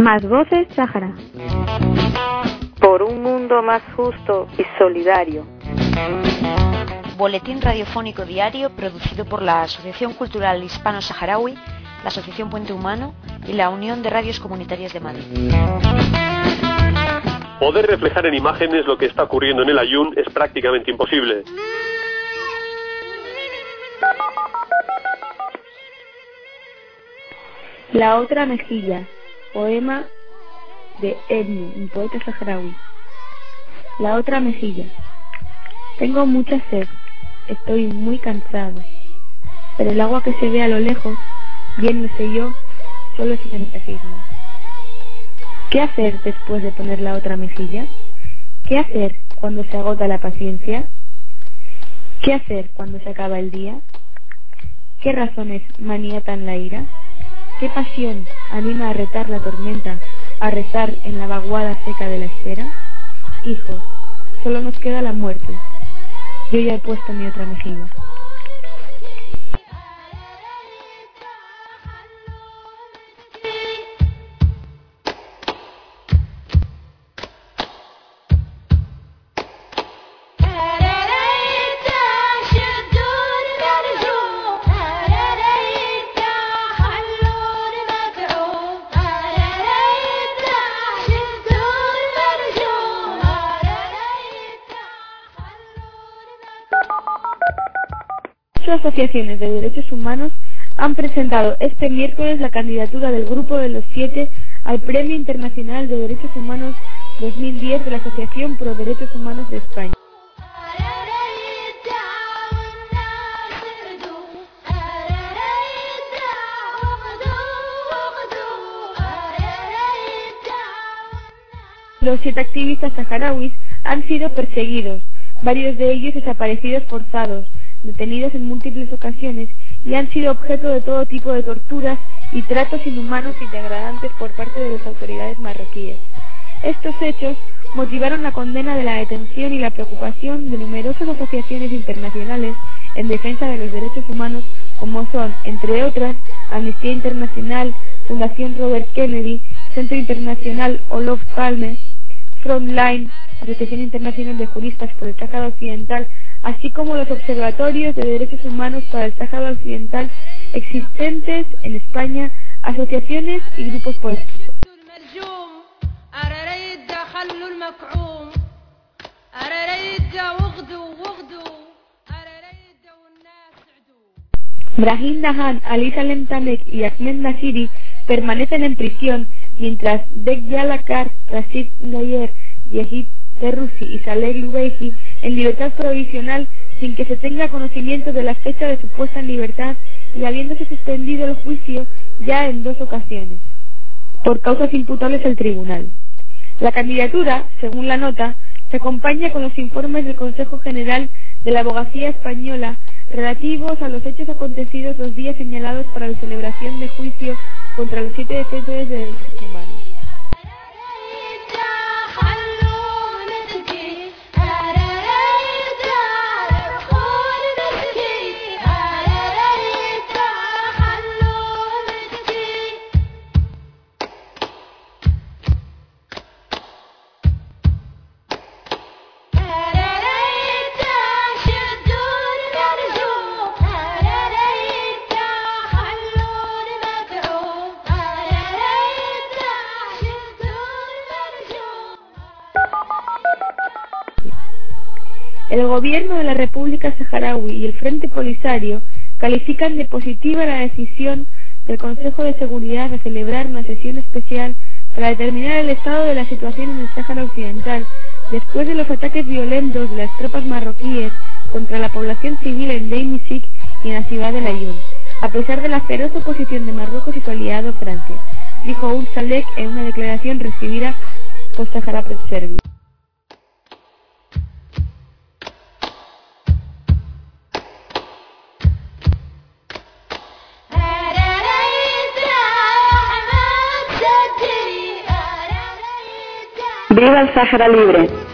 Más voces Sáhara. Por un mundo más justo y solidario. Boletín radiofónico diario producido por la Asociación Cultural Hispano-Saharaui, la Asociación Puente Humano y la Unión de Radios Comunitarias de Madrid. Poder reflejar en imágenes lo que está ocurriendo en el Aaiún es prácticamente imposible. La otra mejilla, poema de Ebnu, un poeta saharaui. La otra mejilla. Tengo mucha sed, estoy muy cansado, pero el agua que se ve a lo lejos, bien lo sé yo, solo es lentecismo. ¿Qué hacer después de poner la otra mejilla? ¿Qué hacer cuando se agota la paciencia? ¿Qué hacer cuando se acaba el día? ¿Qué razones maniatan la ira? ¿Qué pasión anima a retar la tormenta, a rezar en la vaguada seca de la espera? Hijo, solo nos queda la muerte. Yo ya he puesto mi otra mejilla. Asociaciones de derechos humanos han presentado este miércoles la candidatura del Grupo de los 7 al Premio Internacional de Derechos Humanos 2010 de la Asociación Pro Derechos Humanos de España. Los 7 activistas saharauis han sido perseguidos, varios de ellos desaparecidos forzados, detenidos en múltiples ocasiones y han sido objeto de todo tipo de torturas y tratos inhumanos y degradantes por parte de las autoridades marroquíes. Estos hechos motivaron la condena de la detención y la preocupación de numerosas asociaciones internacionales en defensa de los derechos humanos, como son, entre otras, Amnistía Internacional, Fundación Robert Kennedy, Centro Internacional Olof Palme, Frontline, Asociación Internacional de Juristas por el Sáhara Occidental, así como los observatorios de derechos humanos para el Sáhara Occidental existentes en España, asociaciones y grupos políticos. Brahim Dahan, Ali Salem Tamek y Ahmed Nasiri permanecen en prisión, mientras Dekyalakar, Rashid Nayer, Yehid Terrusi y Saleh Lubeji en libertad provisional sin que se tenga conocimiento de la fecha de su puesta en libertad y habiéndose suspendido el juicio ya en 2 ocasiones, por causas imputables al tribunal. La candidatura, según la nota, se acompaña con los informes del Consejo General de la Abogacía Española relativos a los hechos acontecidos los días señalados para la celebración de juicio contra los 7 defensores de derechos humanos. El gobierno de la República Saharaui y el Frente Polisario califican de positiva la decisión del Consejo de Seguridad de celebrar una sesión especial para determinar el estado de la situación en el Sáhara Occidental después de los ataques violentos de las tropas marroquíes contra la población civil en Deir Isik y en la ciudad de Aaiún, a pesar de la feroz oposición de Marruecos y su aliado Francia, dijo Ould Salek en una declaración recibida por Sahara Press Service. ¡Viva el Sáhara libre!